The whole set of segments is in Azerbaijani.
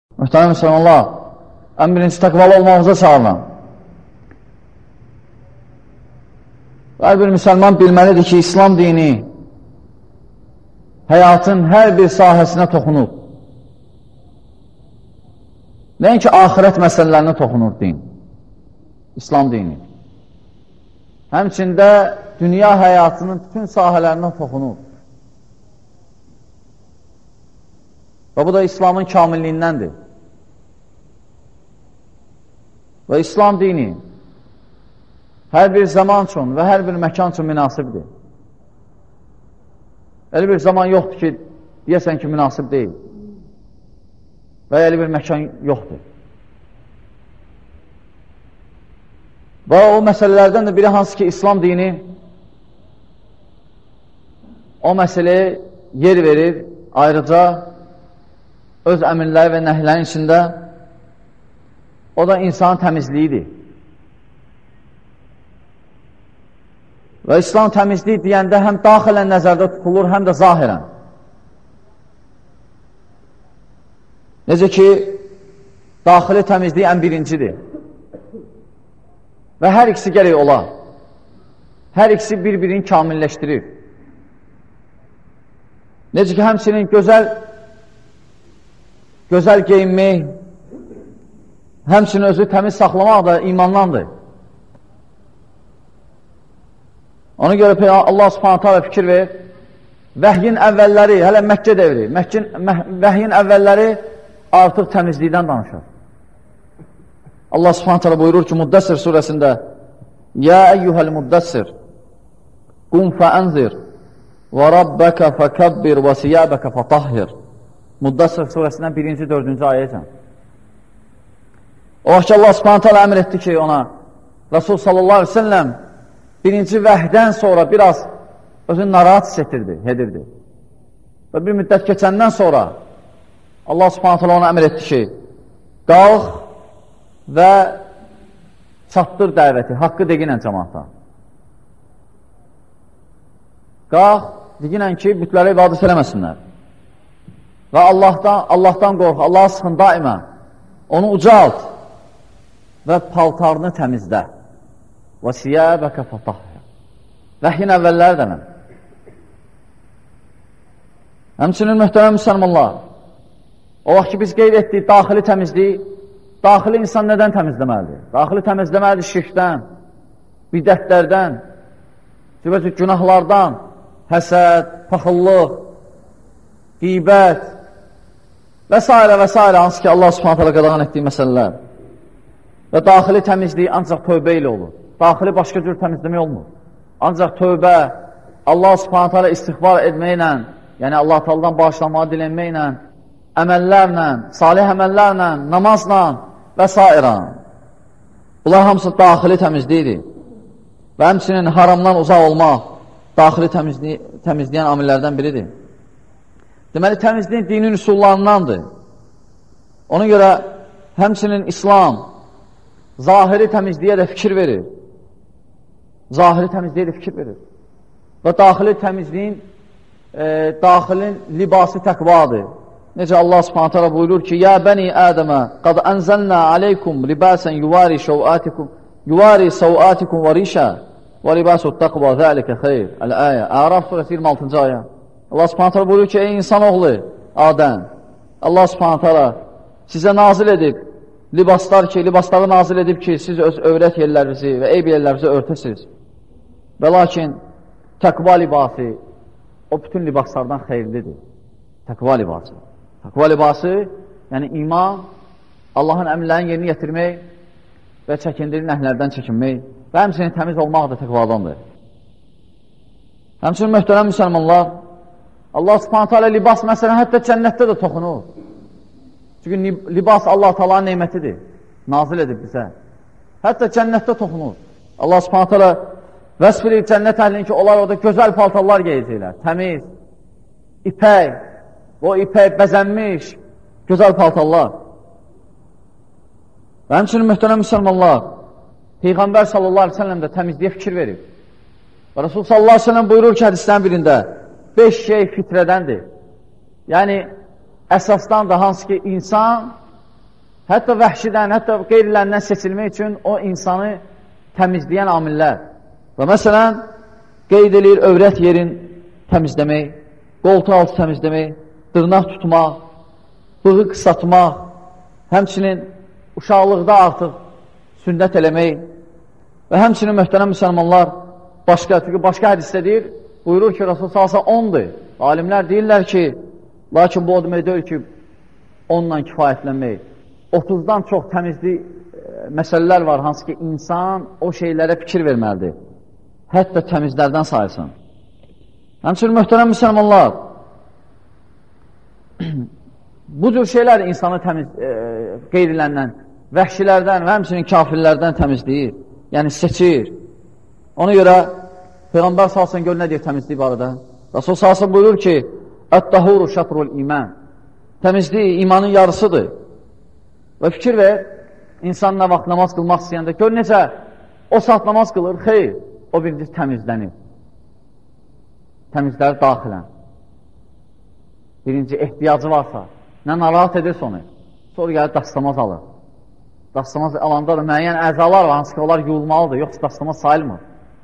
Mühtərəm müsəlmanlar, ən birinci təqvalı olmağımıza çağırıram. Hər bir müsəlman bilməlidir ki, İslam dini həyatın hər bir sahəsinə toxunur. Nəinki axirət məsələlərinə toxunur din, İslam dini. Həmçində dünya həyatının bütün sahələrinə toxunur. Və bu da İslamın kamilliyindəndir. Və İslam dini hər bir zaman üçün və hər bir məkan üçün münasibdir. Elə bir zaman yoxdur ki, deyəsən ki, münasib deyil. Və elə bir məkan yoxdur. Və o məsələlərdən də biri hansı ki, İslam dini o məsələyə yer verir, ayrıca öz əmirləri və nəhlərin içində o da insanın təmizliyidir. Və İslam təmizliyi deyəndə həm daxilən nəzərdə tutulur, həm də zahirən. Necə ki, daxili təmizliyi ən birincidir. Və hər ikisi gərək ola. Hər ikisi bir-birini kamilləşdirir. Necə ki, həmçinin gözəl geyinmək, həmçinin özü təmiz saxlamaq da imandandır. Ona görə Allah subhanahu ta'ala fikir verir, vəhyin əvvəlləri, hələ Məkkə devri, vəhyin əvvəlləri artıq təmizlikdən danışır. Allah subhanahu ta'ala buyurur ki, Müddəssir surəsində Ya eyyuhəl müddəssir qum fəənzir və rabbəkə fəkəbbir və siyəbəkə fətahhir. Müddəssir surəsindən 1-ci, 4-cü ayəcən. O vaxt Allah subhanahu ta'ala əmr etdi ki, ona Rasul sallallahu aleyhi ve sellem birinci vəhdən sonra biraz özünü narahat edirdi. Və bir müddət keçəndən sonra Allah subhanahu ta'ala ona əmr etdi ki, qalx və çatdır dəvəti, haqqı deginən cəmaata. Qalx, deginən ki, bütlərə ibadət eləməsinlər. Və Allahdan qorx, Allah'a sıxın daimə, onu ucalt və paltarını təmizlə. Və siyəbəkə fətahhir. Vəhyin əvvəlləri dənəm. Həmçinin mühtərəm müsəlmanlar, o vaxt ki, biz qeyd etdik daxili təmizliyi, daxili insan nədən təmizləməlidir? Daxili təmizləməlidir şirkdən, bidətlərdən, günahlardan, həsəd, paxıllıq, qeybət və s. və s. hansı ki, Allah subhanahu ta'ala qadağan etdiyi məsələlər. Və daxili təmizliyi ancaq tövbə ilə olur. Daxili başqa cür təmizləmək olmur. Ancaq tövbə, Allah subhanahu ta'ala istiğfar etməklə, yəni Allah ta'aladan bağışlanmağı dilənməklə, əməllərlə, salih əməllərlə, namazla və s. Bunlar hamısı daxili təmizliyidir. Və həmçinin haramdan uzaq olmaq daxili təmizləyən amillərdən biridir. Deməli, təmizliyin dinin üsullarındandır. Ona görə həmçinin İslam zahiri təmizliyə də fikir verir. Zahiri təmizliyə də fikir verir. Və daxili təmizliyin, daxilin libası təqvadır. Necə Allah subhanahu ta'ala buyurur ki, Ya bəni Ədəmə, qad ənzəlnə aleykum libasən yuvari səvatikum və rişə və libasut təqva zəlikə xeyr. Əl-əyə, Əraf surəsi 26-cı ayə. Allah subhanahu ta'ala buyurur ki, ey insanoğlu, Adəm, Allah subhanahu ta'ala sizə nazil edib, libasları nazil edib ki, siz öz övrət yerlərinizi və eyb yerlərinizi örtəsiniz. Və lakin təqva libası o bütün libaslardan xeyirlidir. Təqva libası. Təqva libası, yəni iman, Allahın əmrlərini yerinə yetirmək və çəkindiri nəhlərdən çəkinmək və həmçinin təmiz olmaq da təqvadandır. Həmçinin möhtərəm müsəlmanlar, Allah subhanahu ta'ala libas məsələn hətta cənnətdə də toxunur. Çünki libas Allah Taala'nın nemətidir, nazil edib bizə. Hətta cənnətdə toxunur. Allah subhanahu ta'ala vəsf edir cənnət əhlini ki, onlar orada gözəl paltarlar geyəcəklər, təmiz, ipək, o ipək bəzənmiş, gözəl paltarlar. Və həmçinin mühtərəm müsəlmanlar, Peyğəmbər sallallahu aleyhi ve sellem də təmizliyə fikir verir. Və Rasul sallallahu aleyhi ve sellem buyurur ki, hədislərin birində, 5 şey fitrədəndir. Yəni, əsasdan da hansı ki, insan hətta vəhşidən, hətta qeyrilərindən seçilmək üçün o insanı təmizləyən amillər. Və məsələn, qeyd edir övrət yerin təmizləmək, qoltuq altı təmizləmək, dırnaq tutmaq, bığı qısaltmaq, həmçinin uşaqlıqda artıq sünnət eləmək və həmçinin möhtərəm müsəlmanlar başqa hədisdə deyir, buyurur ki, Rasul salsa 10'dur. Alimlər deyirlər ki, lakin bu o demək deyil ki, 10'la kifayətlənmək. 30'dan çox təmizlik məsələlər var, hansı ki, insan o şeylərə fikir verməlidir. Hətta təmizlərdən sayılsın. Həmçinin möhtərəm müsəlmanlar, bu cür şeylər insanı qeyriləndən, vəhşilərdən və həmçinin kafirlərdən təmizləyir, yəni seçir. Ona görə Peyğəmbər salsın gör nə deyir təmizlik barədə? Rasul salsın buyurur ki, Ət-tahuru şatrul iman. Təmizlik imanın yarısıdır. Və fikir ver, insan nə vaxt namaz qılmaq istəyəndə, gör necə o saat namaz qılır, xeyr, o birinci təmizlənir. Təmizlər daxilən. Birinci ehtiyacı varsa, nə narahat edirsə onu, sonra gəlir dastamaz alır. Dastamaz alanda da müəyyən əzalar var, hansı ki, onlar yuyulmalıdır, yoxsa dastamaz sayılmır.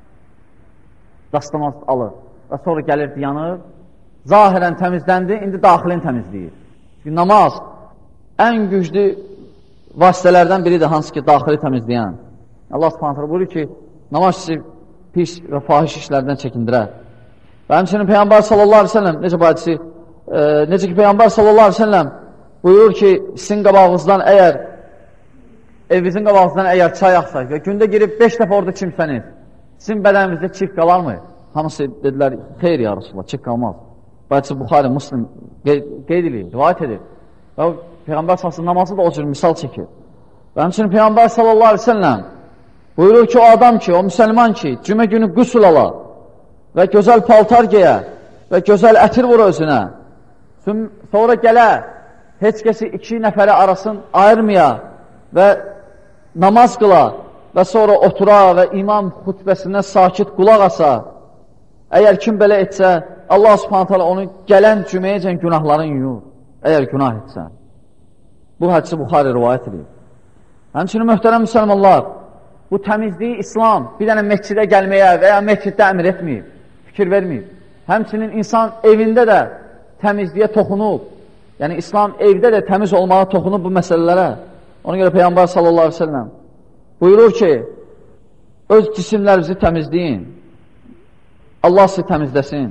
Dastamaz alır və sonra gəlir dayanır, zahirən təmizləndi, indi daxilin təmizləyir. Çünki namaz ən güclü vasitələrdən biridir, hansı ki, daxili təmizləyən. Allah subhanətlə buyurur ki, namaz sizi pis və fahiş işlərdən çəkindirər. Və həmçinin Peyğəmbər sallallahu aleyhi ve sellem, necə ki, Peyğəmbər sallallahu aleyhi ve sellem buyurur ki, sizin qabağınızdan əgər, evinizin qabağınızdan əgər çay axsa və gündə girib 5 dəfə orada çimsəniz, sizin bədəninizdə çirk qalar mı? Hamısı dedilər, xeyr ya Rasulullah, çirk qalmaz. Bəlkə Buxari, Muslim qeyd edir, rivayət edir. Və Peyğəmbər sallallahu namazı da o cür misal çəkir. Və həmçinin Peyğəmbər sallallahu aleyhi ve sellem buyurur ki, o adam ki, o müsəlman ki, cümə günü qüsul ala və gözəl paltar geyə və gözəl ətir vur özünə, sonra gələ, heç kəsi 2 nəfəri arasın ayırmaya və namaz qıla və sonra otura və imam xutbəsindən sakit qulaq asa, əgər kim belə etsə, Allah subhanətə alə onu gələn cüməyəcən günahların yuyur, əgər günah etsə. Bu hədisi Buxari rivayət edir. Həmçinin möhtərəm müsəlmanlar, bu təmizliyi İslam bir dənə məscidə gəlməyə və ya məsciddə əmr etməyib, fikir verməyib. Həmçinin insan evində də təmizliyə toxunub, yəni İslam evdə də təmiz olmağa toxunub bu məsələlərə. Ona görə Peyğəmbər sallallahu aleyhi ve sellem buyurur ki, öz cisimlərinizi təmizləyin, Allah sizi təmizləsin.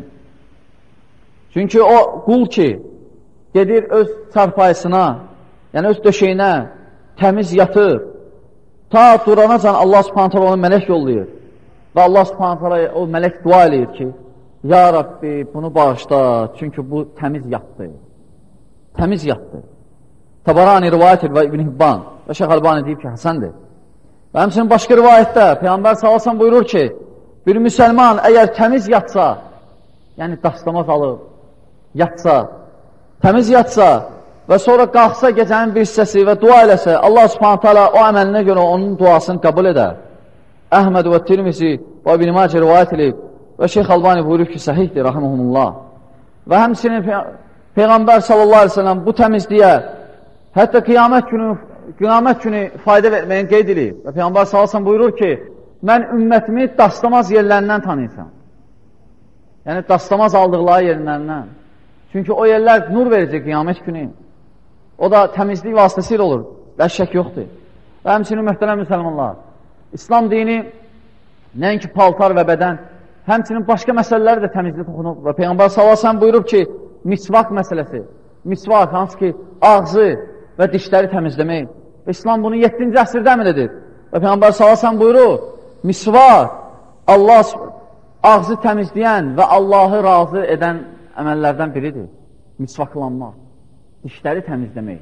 Çünki o qul ki, gedir öz çarpayısına, yəni öz döşəyinə təmiz yatır, ta duranacan Allah subhanətə onu mələk yollayır və Allah subhanətə o mələk dua eləyir ki, ya Rabbi bunu bağışla, çünki bu təmiz yatdı, təmiz yatdı. Tabarani rivayət edir və İbn Hibban və Şeyx Albani deyib ki, həsəndir. Və həmçinin başqa rivayətdə Peyğəmbər sallallahu buyurur ki, bir müsəlman əgər təmiz yatsa, yəni dastamaz alıb, yatsa, təmiz yatsa və sonra qalxsa gecənin bir hissəsi və dua eləsə, Allah subhanətə alə o əməlinə görə onun duasını qəbul edər. Əhməd və Tirmizi və İbn Macə rivayət edib və Şeyx Albani buyurur ki, səhihdir, rahiməhumullah. Və həmçinin Peyğəmbər sallallahu aleyhi ve sellem bu təmizliyə hətta qiyamət günü fayda verməyin qeyd edib. Və Peyğəmbər sallallahu aleyhi ve sellem buyurur ki, mən ümmətimi dastamaz yerlərindən tanıyacam. Yəni, dastamaz aldıqları yerlərindən. Çünki o yerlər nur verəcək qiyamət günü. O da təmizlik vasitəsilə olur. Bəs şək yoxdur. Və həmçinin möhtərəm müsəlmanlar, İslam dini nəinki paltar və bədən, həmçinin başqa məsələləri də təmizlik toxunub. Və Peyğəmbər sallallahu aleyhi ve sellem buyurub ki, misvak məsələsi, misvak, hansı ki, ağzı və dişləri təmizləmək. İslam bunu 7-ci əsrdə əmr edir. Və Peyğəmbər sallallahu aleyhi ve sellem buyurur, misvak, Allah ağzı təmizləyən və Allahı razı edən əməllərdən biridir. Misvaklanmaq, dişləri təmizləmək.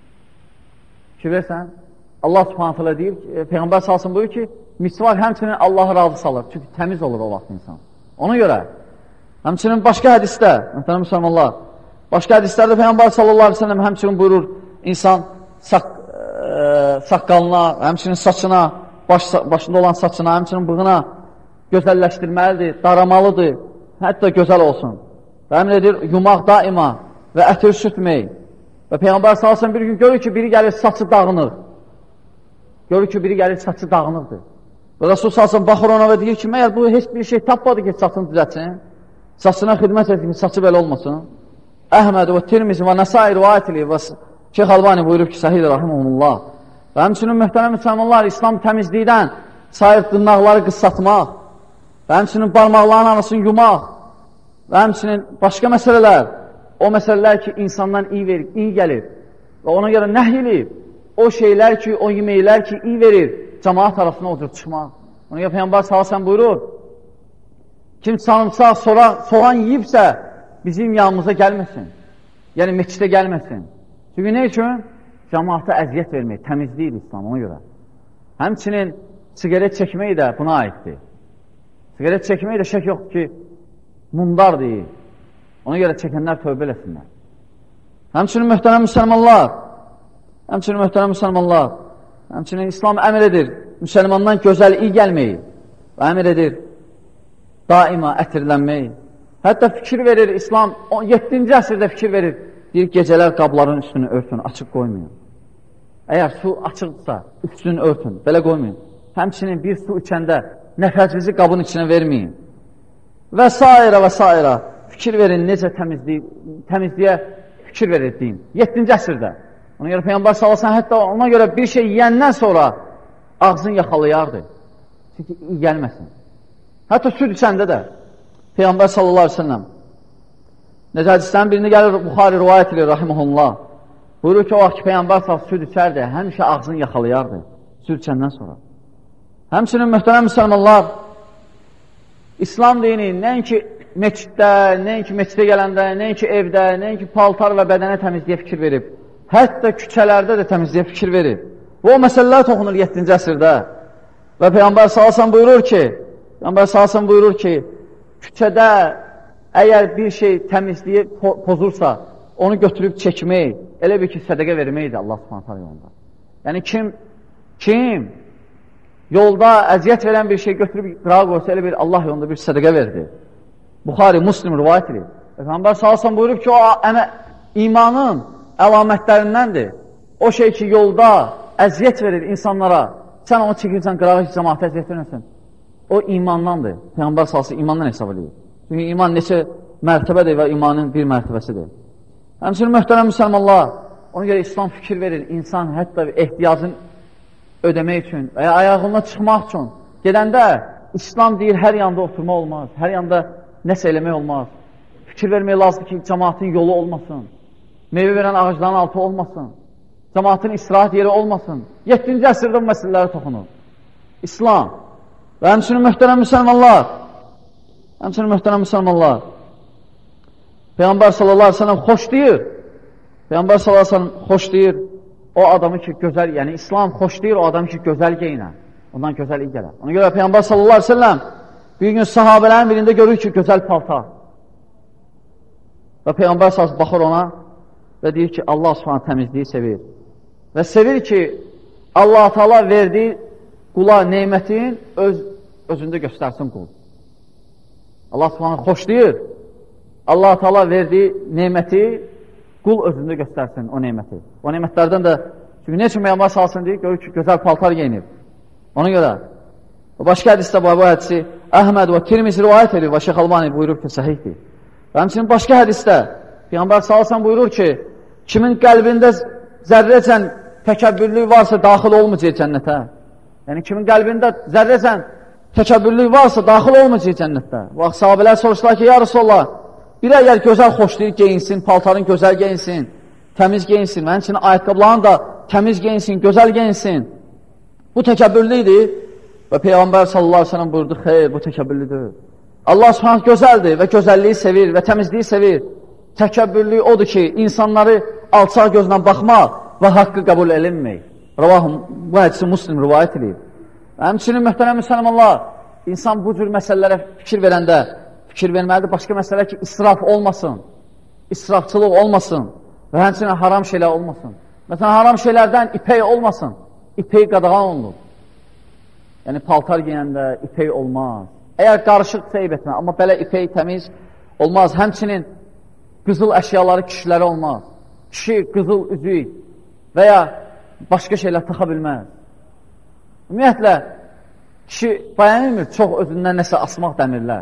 Ki versən, Allah subhanətələ deyir, Peyğəmbər salsın buyur ki, misvak həmçinin Allahı razı salır. Çünki təmiz olur o vaxt insan. Ona görə, həmçinin başqa hədisdə, mühtərəm müsəlmanlar, başqa hədislərdə Peyğəmbər sallallahu aleyhi ve sellem həmçinin buyurur, insan saqqalına, həmçinin saçına, başında olan saçına, həmçinin bığına gözəlləşdirməlidir, daramalıdır, hətta gözəl olsun. Və əmr edir, yumaq daima və ətir sürtmək Və Peyğəmbər sallallahu bir gün görür ki, biri gəlir, saçı dağınır. Görür ki, biri gəlir, saçı dağınırdır. Və Rasul sallallahu baxır ona və deyir ki, məyər bu heç bir şey tapmadı ki, saçını düzətsin. Saçına xidmət etsin ki, saçı belə olmasın. Əhməd və Tirmizi və Nəsai rivayət edir və Şeyx Albani buyurub ki, səhiyyə rahimehullah. Və həmçinin möhtərəm müsəlmanlar, İslam təmizlikdən sayır dırnaqları qıssatmaq və həmçinin barmaqların arasını yumaq və həmçinin başqa məsələlər, o məsələlər ki, insandan iyi gəlir və ona görə nəhy eləyib, o şeylər ki, o yeməklər ki, iyi verir, cəmaat arasına oturub çıxmaq. Ona görə Peyğəmbər sallallahu buyurur, kim sarımsaq, soğan yiyibsə, bizim yanımıza gəlməsin, yəni meçidə gəlməsin. Çünki nə üçün? Cəmaata əziyyət vermək, təmizliyir İslam ona görə. Həmçinin sigaret çəkmək də buna aiddir. Sigaret çəkmək də şək yoxdur ki, mundar deyil. Ona görə çəkənlər tövbə eləsinlər. Həmçinin möhtərəm müsəlmanlar, həmçinin İslam əmr edir, müsəlmandan gözəl iyi gəlməyi və əmr edir, daima ətirlənməyi. Hətta fikir verir, İslam 7-ci əsrdə fikir verir, deyir, gecələr qabların üstünü örtün, açıq qoymayın. Əgər su açıqdırsa, üstünü örtün, belə qoymayın. Həmçinin bir su içəndə nəfəsinizi qabın içinə verməyin. Və s. Fikir verin, necə təmizliyə fikir verir deyim. 7-ci əsrdə. Ona görə Peyğəmbər sallallahu hətta ona görə bir şey yiyəndən sonra ağzını yaxalayardı. Çünki iyi gəlməsin. Hətta süd içəndə də Peyğəmbər sallallahu aleyhi ve sellem necə hədislərin birində gəlir, Buxari rivayət edir, rahiməhullah. Buyurur ki, o vaxt ki, Peyğəmbər sallallahu süd içərdi, həmişə ağzını yaxalayardı süd içəndən sonra. Həmçinin möhtərəm müsəlmanlar, İslam dini nəinki meçiddə, nəinki meçidə gələndə, nəinki evdə, nəinki paltar və bədənə təmizliyə fikir verib, hətta küçələrdə də təmizliyə fikir verib. Bu məsələlər toxunur 7-ci əsrdə. Və Peyğəmbər sallallahu buyurur ki, küçədə əgər bir şey təmizliyi pozursa, onu götürüb çəkmək, elə bir ki, sədəqə verməkdir Allah subhanahu yolunda. Yəni kim yolda əziyyət verən bir şey götürüb qırağa qoysa, elə bir Allah yolunda bir sədəqə verdi. Buxari, Muslim rivayət edir. Peyğəmbər sallallahu buyurub ki, o imanın əlamətlərindəndir. O şey ki, yolda əziyyət verir insanlara, sən onu çəkirsən, qırağa ki, cəmaata əziyyət verməsin. O imandandır. Peyğəmbər sallallahu imandan hesab edir. Çünki iman neçə mərtəbədir və imanın bir mərtəbəsidir. Həmçinin möhtərəm müsəlmanlar, ona görə İslam fikir verir, insan hətta ehtiyacını ödəmək üçün və ya ayağına çıxmaq üçün gedəndə İslam deyir, hər yanda oturma olmaz, hər yanda nəsə eləmək olmaz. Fikir vermək lazımdır ki, cəmaatın yolu olmasın, meyvə verən ağacların altı olmasın, cəmaatın istirahət yeri olmasın. 7-ci əsrdə bu məsələlərə toxunur. İslam və həmçinin möhtərəm müsəlmanlar, Peyğəmbər sallallahu aleyhi ve sellem xoşlayır o adamı ki, gözəl, yəni İslam xoşlayır o adamı ki, gözəl geyinə, ondan gözəl iyi gələr. Ona görə Peyğəmbər sallallahu aleyhi ve sellem bir gün sahabələrin birində görür ki, gözəl paltar. Və Peyğəmbər sallallahu baxır ona və deyir ki, Allah subhanahu təmizliyi sevir. Və sevir ki, Allah-u Teala verdiyi qula neymətin özündə göstərsin qul. Allah subhanahu xoşlayır. Allah-u Teala verdiyi neyməti qul özündə göstərsin o neyməti. O neymətlərdən də, çünki nə üçün Peyğəmbər salsın deyir, görür ki, gözəl paltar geyinir. Ona görə, başqa hədisdə bu hədisi Əhməd və Tirmizi rivayət edir və Şeyx Albani buyurur ki, səhihdir. Və həmçinin başqa hədisdə Peyğəmbər salsın buyurur ki, kimin qəlbində zərrəcən təkəbbürlük varsa daxil olmayacaq cənnətə. Yəni, kimin qəlbində zərrəcən təkəbbürlük varsa daxil olmayacaq cənnətdə. Vaxt sahabələr soruşdular ki, ya Rasulullah, bir əgər gözəl xoşlayır geyinsin, paltarın gözəl geyinsin, təmiz geyinsin və həmçinin ayaqqabıların da təmiz geyinsin, gözəl geyinsin. Bu təkəbbürlüydür və Peyğəmbər sallallahu aleyhi ve sellem buyurdu, xeyr, bu təkəbbürlüdür. Allah subhanahu gözəldir və gözəlliyi sevir və təmizliyi sevir. Təkəbbürlük odur ki, insanları alçaq gözlə baxmaq və haqqı qəbul edilmək. Bu hədisi Muslim rivayət edir. Həmçinin möhtərəm müsəlmanlar, insan bu cür məsələlərə fikir verəndə, fikir verməlidir, başqa məsələ ki, israf olmasın, israfçılıq olmasın və həmçinin haram şeylər olmasın. Məsələn, haram şeylərdən ipək olmasın, ipək qadağan olunur. Yəni, paltar giyəndə ipək olmaz. Əgər qarışıqsa eyb etmə, amma belə ipək təmiz olmaz. Həmçinin qızıl əşyaları kişilərə olmaz. kişi qızıl üzük və ya başqa şeylər taxa bilməz. Ümumiyyətlə, kişi bəyənilmir, çox özündən nəsə asmaq dəmirlər.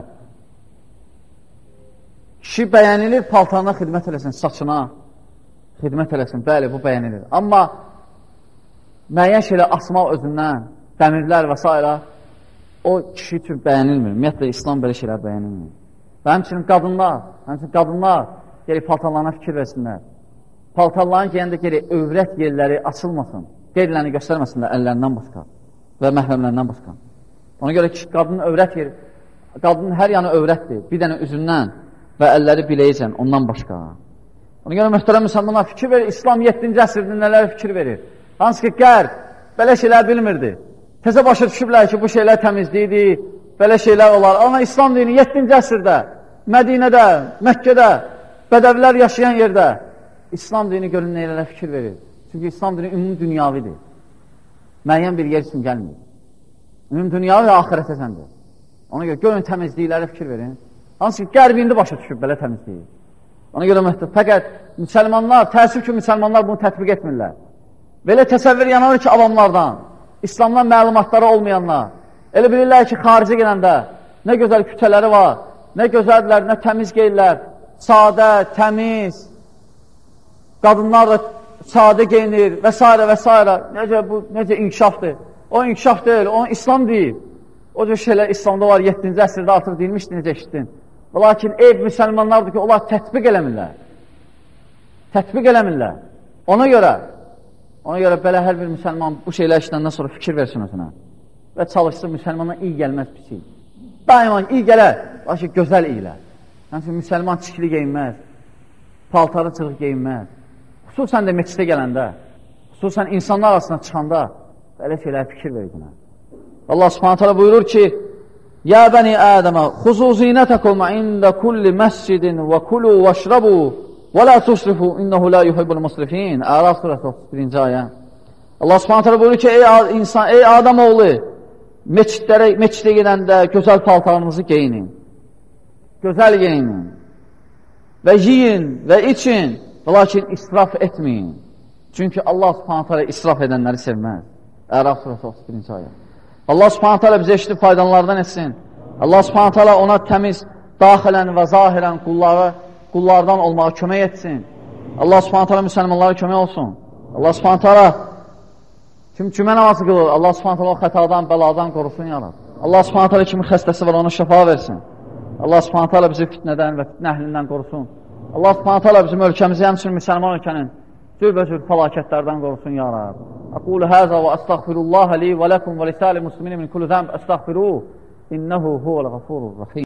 Kişi bəyənilir, paltarına xidmət eləsin, saçına xidmət eləsin, bəli, bu bəyənilir. Amma müəyyən şeylər asmaq özündən, dəmirlər və s. o kişi üçün bəyənilmir. Ümumiyyətlə, İslam belə şeylər bəyənilmir. Və həmçinin qadınlar geri paltarlarına fikir versinlər. Paltarların geyəndə geri övrət yerləri açılmasın, qeyrilərini göstərməsinlər əllərindən başqa və məhrəmlərindən başqa. Ona görə ki, qadının hər yanı övrətdir, bir dənə üzündən və əlləri biləyəcən, ondan başqa. Ona görə mühtərəm müsəlmanlar fikir verir, İslam 7-ci əsrdə nələr fikir verir. Hansı ki, qərb belə şeylər bilmirdi. Təzə başa düşüblər ki, bu şeylər təmizliyidir, belə şeylər olar. Amma İslam dini 7-ci əsrdə, Mədinədə, Məkkədə, bədəvilər yaşayan yerdə İslam dini görün neylərə fikir verir. Çünki İslam dini ümumi dünyavidir. Müəyyən bir yer üçün gəlmir. Ümumi dünyavi və axirət əsəndir. Ona görə görün təmizliklərə fikir verin. Hansı ki, qərb indi başa düşüb belə təmizliyi. Ona görə fəqət müsəlmanlar, təəssüf ki, müsəlmanlar bunu tətbiq etmirlər. Belə təsəvvür yanılır ki, avamlardan, İslamdan məlumatları olmayanlar, elə bilirlər ki, xaricə gələndə nə gözəl kütələri var, nə gözəldirlər, nə təmiz geyirlər, sadə, təmiz, qadınlar da sadə geyinir və s. və s. Necə inkişafdır? O inkişaf deyil, o İslam deyil. O cür şeylər İslamda var, 7-ci əsrdə artıq deyilmişdir, necə eşitdin. Lakin ev müsəlmanlardır ki, onlar tətbiq eləmirlər. Tətbiq eləmirlər. Ona görə belə hər bir müsəlman bu şeylər işləndən sonra fikir versin özünə və çalışsın, müsəlmana iyi gəlməz pisi. Daima iyi gələr, lakin gözəl iyilər. Yəni, müsəlman çikli geyinməz, paltarı çığıq geyinməz. Xüsusən də meçidə gələndə, xüsusən insanlar arasında çıxanda belə şeylər fikir verir. Allah subhanət hələ buyurur ki, Ya bəni Ədəmə, xuzu zinətəkum ində kulli məscidin və kulu və şrabu və la tusrifu, innəhu la yuhibbul musrifin. Əraf surəsi 31-ci ayə. Allah subhanət hələ buyurur ki, ey Adəm oğlu, meçidə gedəndə gözəl paltarınızı geyinin. Gözəl geyinin. Və yiyin və için, lakin israf etməyin. Çünki Allah subhanət hələ israf edənləri sevməz. Əraf surəsi 31-ci ayə. Allah subhanət hələ bizə eşitib faydalardan etsin. Allah subhanət hələ ona təmiz, daxilən və zahirən qullardan olmağa kömək etsin. Allah subhanət hələ müsəlmanlara kömək olsun. Allah subhanət hələ kim cümə namazı qılır, Allah subhanət hələ o xətadan, bəladan qorusun yarar. Allah subhanət hələ kimin xəstəsi var, ona şəfa versin. Allah subhanət hələ bizi fitnədən və fitnə əhlindən qorusun. Allah subhanət hələ bizim ölkəmizi, həmçinin müsəlman ölkənin cürbəcür fəlakətlərdən qorusun ya Rab. Aqulu həzə və əstəğfirullaha li və ləkum və lisəli muslimin min kullu zəmb əstəğfiruhu innəhu huvəl-ğafurur-rahim.